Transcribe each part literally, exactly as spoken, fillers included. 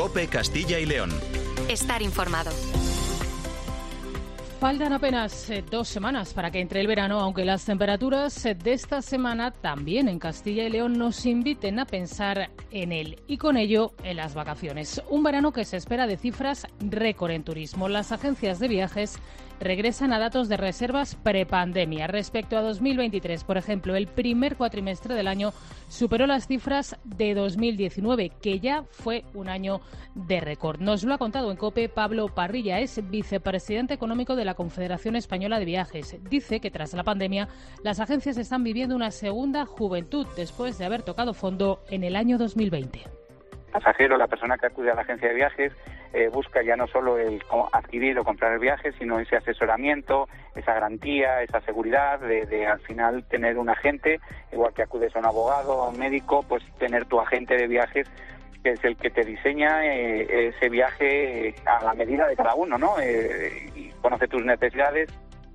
COPE Castilla y León. Estar informado. Faltan apenas eh, dos semanas para que entre el verano, aunque las temperaturas eh, de esta semana también en Castilla y León nos inviten a pensar en él y con ello en las vacaciones. Un verano que se espera de cifras récord en turismo. Las agencias de viajes regresan a datos de reservas prepandemia. Respecto a dos mil veintitrés, por ejemplo, el primer cuatrimestre del año superó las cifras de dos mil diecinueve, que ya fue un año de récord. Nos lo ha contado en COPE Pablo Parrilla, es vicepresidente económico de la Confederación Española de Viajes. Dice que tras la pandemia las agencias están viviendo una segunda juventud después de haber tocado fondo en el año dos mil veinte. El pasajero, la persona que acude a la agencia de viajes, eh, busca ya no solo el adquirir o comprar el viaje, sino ese asesoramiento, esa garantía, esa seguridad de, de al final tener un agente, igual que acudes a un abogado o a un médico, pues tener tu agente de viajes, que es el que te diseña eh, ese viaje eh, a la medida de cada uno, ¿no? Eh, y conoce tus necesidades.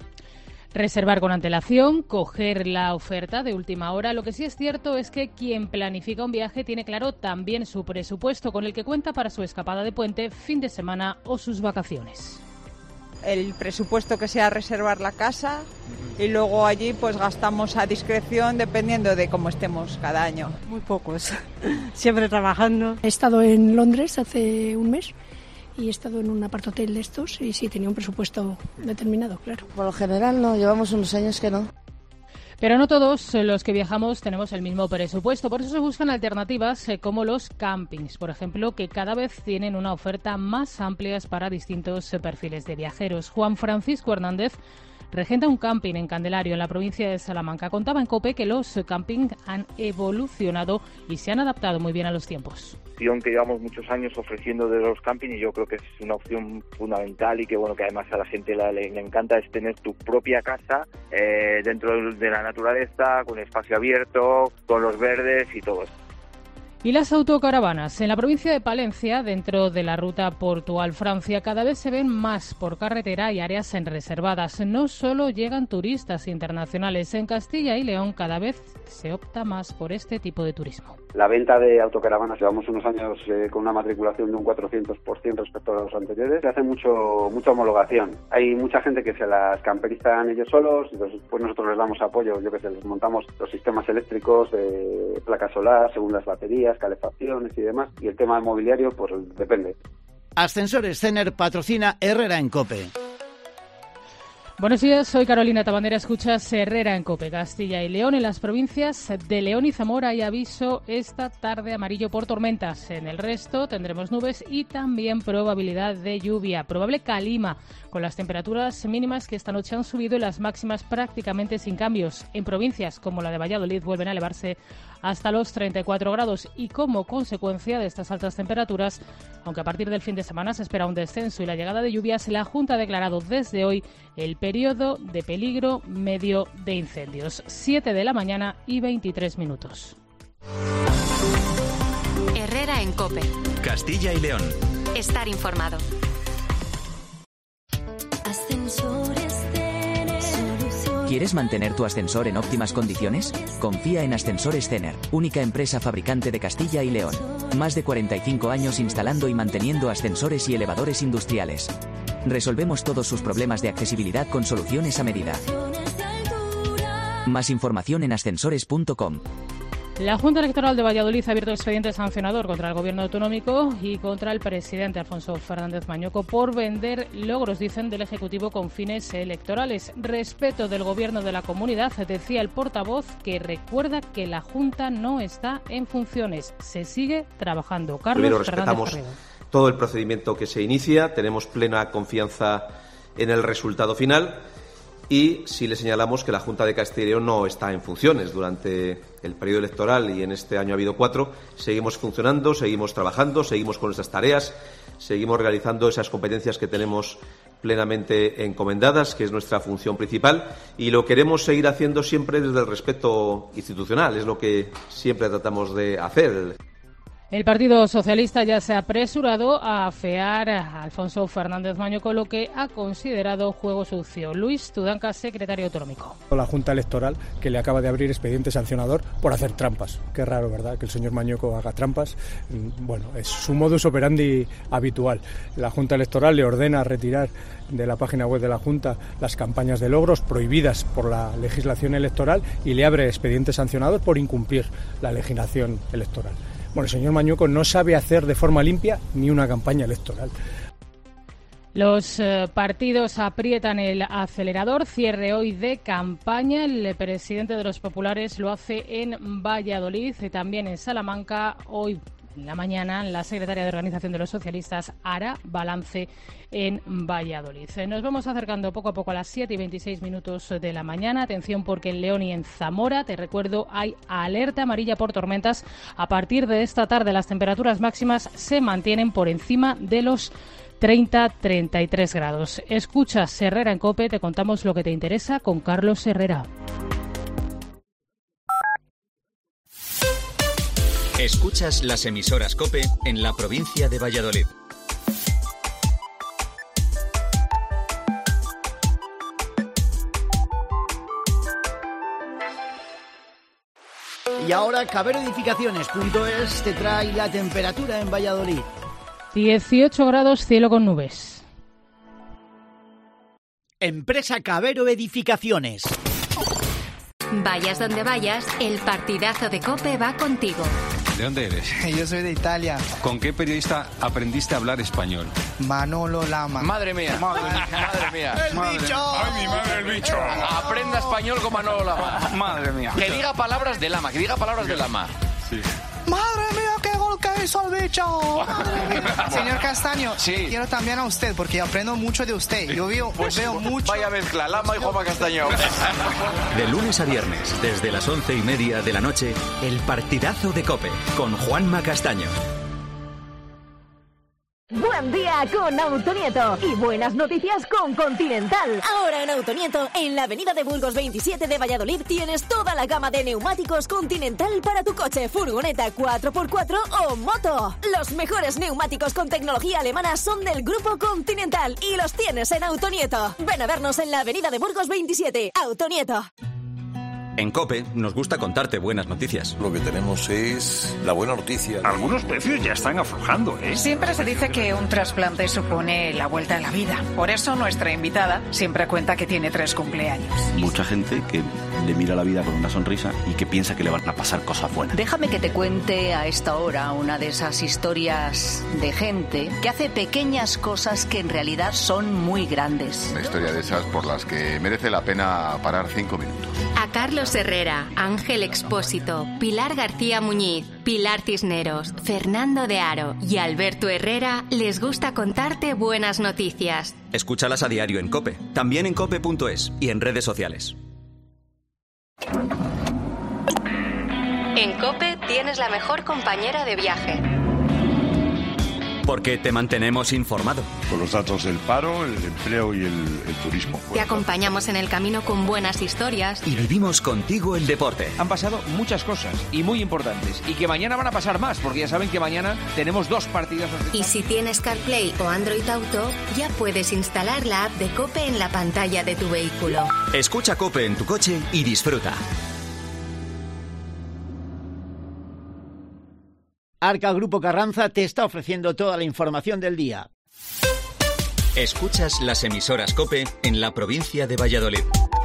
Reservar con antelación, coger la oferta de última hora. Lo que sí es cierto es que quien planifica un viaje tiene claro también su presupuesto con el que cuenta para su escapada de puente, fin de semana o sus vacaciones. El presupuesto que sea reservar la casa y luego allí pues gastamos a discreción dependiendo de cómo estemos cada año. Muy pocos, siempre trabajando. He estado en Londres hace un mes y he estado en un apartohotel de estos y sí, tenía un presupuesto determinado, claro. Por lo general no, llevamos unos años que no. Pero no todos los que viajamos tenemos el mismo presupuesto, por eso se buscan alternativas eh, como los campings, por ejemplo, que cada vez tienen una oferta más amplia para distintos eh, perfiles de viajeros. Juan Francisco Hernández regenta un camping en Candelario, en la provincia de Salamanca. Contaba en COPE que los campings han evolucionado y se han adaptado muy bien a los tiempos. Que llevamos muchos años ofreciendo de los campings y yo creo que es una opción fundamental y que bueno que además a la gente le, le encanta es tener tu propia casa eh, dentro de la naturaleza, con espacio abierto, con los verdes y todo eso. Y las autocaravanas. En la provincia de Palencia, dentro de la ruta Portugal-Francia, cada vez se ven más por carretera y áreas en reservadas. No solo llegan turistas internacionales. En Castilla y León cada vez se opta más por este tipo de turismo. La venta de autocaravanas, llevamos unos años eh, con una matriculación de un cuatrocientos por ciento respecto a los anteriores. Se hace mucho mucha homologación. Hay mucha gente que se las camperizan ellos solos, entonces pues nosotros les damos apoyo, yo que sé, les montamos los sistemas eléctricos, de placa solar, segundas baterías, calefacciones y demás, y el tema del mobiliario pues depende. Ascensores Cener patrocina Herrera en COPE. Buenos días, soy Carolina Tabandera, escuchas Herrera en COPE. Castilla y León. En las provincias de León y Zamora hay aviso esta tarde amarillo por tormentas. En el resto tendremos nubes y también probabilidad de lluvia. Probable calima, con las temperaturas mínimas que esta noche han subido y las máximas prácticamente sin cambios. En provincias como la de Valladolid vuelven a elevarse hasta los treinta y cuatro grados y como consecuencia de estas altas temperaturas, aunque a partir del fin de semana se espera un descenso y la llegada de lluvias, la Junta ha declarado desde hoy el periodo de peligro medio de incendios. siete de la mañana y veintitrés minutos. Herrera en COPE. Castilla y León. Estar informado. ¿Quieres mantener tu ascensor en óptimas condiciones? Confía en Ascensores Cener, única empresa fabricante de Castilla y León. Más de cuarenta y cinco años instalando y manteniendo ascensores y elevadores industriales. Resolvemos todos sus problemas de accesibilidad con soluciones a medida. Más información en ascensores punto com. La Junta Electoral de Valladolid ha abierto expediente sancionador contra el Gobierno autonómico y contra el presidente Alfonso Fernández Mañoco por vender logros, dicen, del Ejecutivo con fines electorales. Respeto del Gobierno de la comunidad, decía el portavoz, que recuerda que la Junta no está en funciones. Se sigue trabajando. Carlos Primero, Fernández respetamos Garrido. Todo el procedimiento que se inicia, tenemos plena confianza en el resultado final. Y sí le señalamos que la Junta de Castilla y León no está en funciones durante el periodo electoral y en este año ha habido cuatro. Seguimos funcionando, seguimos trabajando, seguimos con nuestras tareas, seguimos realizando esas competencias que tenemos plenamente encomendadas, que es nuestra función principal, y lo queremos seguir haciendo siempre desde el respeto institucional, es lo que siempre tratamos de hacer. El Partido Socialista ya se ha apresurado a afear a Alfonso Fernández Mañueco lo que ha considerado juego sucio. Luis Tudanca, secretario autonómico. La Junta Electoral, que le acaba de abrir expediente sancionador por hacer trampas. Qué raro, ¿verdad?, que el señor Mañueco haga trampas. Bueno, es su modus operandi habitual. La Junta Electoral le ordena retirar de la página web de la Junta las campañas de logros prohibidas por la legislación electoral y le abre expediente sancionador por incumplir la legislación electoral. Bueno, el señor Mañueco no sabe hacer de forma limpia ni una campaña electoral. Los eh, partidos aprietan el acelerador, cierre hoy de campaña. El presidente de los populares lo hace en Valladolid y también en Salamanca. Hoy en la mañana la secretaria de Organización de los Socialistas hará balance en Valladolid. Nos vamos acercando poco a poco a las siete y veintiséis minutos de la mañana. Atención, porque en León y en Zamora, te recuerdo, hay alerta amarilla por tormentas. A partir de esta tarde las temperaturas máximas se mantienen por encima de los treinta a treinta y tres grados. Escuchas Herrera en COPE, te contamos lo que te interesa con Carlos Herrera. Escuchas las emisoras COPE en la provincia de Valladolid. Y ahora Cabero Edificaciones punto es te trae la temperatura en Valladolid. dieciocho grados, cielo con nubes. Empresa Cabero Edificaciones. Vayas donde vayas, el partidazo de COPE va contigo. ¿De dónde eres? Yo soy de Italia. ¿Con qué periodista aprendiste a hablar español? Manolo Lama. Madre mía. Madre, madre mía. ¡El madre bicho! ¡Ay, mi madre, el bicho! Aprenda español con Manolo Lama. Madre mía. Que diga palabras de Lama, que diga palabras de Lama. Sí. ¡Madre mía, qué gol que hizo el bicho! Señor Castaño, sí. Quiero también a usted, porque aprendo mucho de usted. Yo veo, pues, veo mucho... Vaya mezcla, Lama y Juanma Castaño. De lunes a viernes, desde las once y media de la noche, el partidazo de COPE, con Juanma Castaño. Buen día con Autonieto y buenas noticias con Continental. Ahora en Autonieto, en la avenida de Burgos veintisiete de Valladolid, tienes toda la gama de neumáticos Continental para tu coche, furgoneta cuatro por cuatro o moto. Los mejores neumáticos con tecnología alemana son del Grupo Continental y los tienes en Autonieto. Ven a vernos en la avenida de Burgos veintisiete. Autonieto. En COPE nos gusta contarte buenas noticias. Lo que tenemos es la buena noticia. Algunos precios ya están aflojando, ¿eh? Siempre se dice que un trasplante supone la vuelta a la vida. Por eso nuestra invitada siempre cuenta que tiene tres cumpleaños. Mucha gente que le mira la vida con una sonrisa y que piensa que le van a pasar cosas buenas. Déjame que te cuente a esta hora una de esas historias de gente que hace pequeñas cosas que en realidad son muy grandes. Una historia de esas por las que merece la pena parar cinco minutos. A Carlos Herrera, Ángel Expósito, Pilar García Muñiz, Pilar Cisneros, Fernando de Aro y Alberto Herrera les gusta contarte buenas noticias. Escúchalas a diario en COPE, también en cope punto es y en redes sociales. En COPE tienes la mejor compañera de viaje. Porque te mantenemos informado. Con los datos del paro, el empleo y el, el turismo. Te acompañamos en el camino con buenas historias. Y vivimos contigo el deporte. Han pasado muchas cosas y muy importantes. Y que mañana van a pasar más, porque ya saben que mañana tenemos dos partidas. Y si tienes CarPlay o Android Auto, ya puedes instalar la app de COPE en la pantalla de tu vehículo. Escucha COPE en tu coche y disfruta. Arca Grupo Carranza te está ofreciendo toda la información del día. Escuchas las emisoras COPE en la provincia de Valladolid.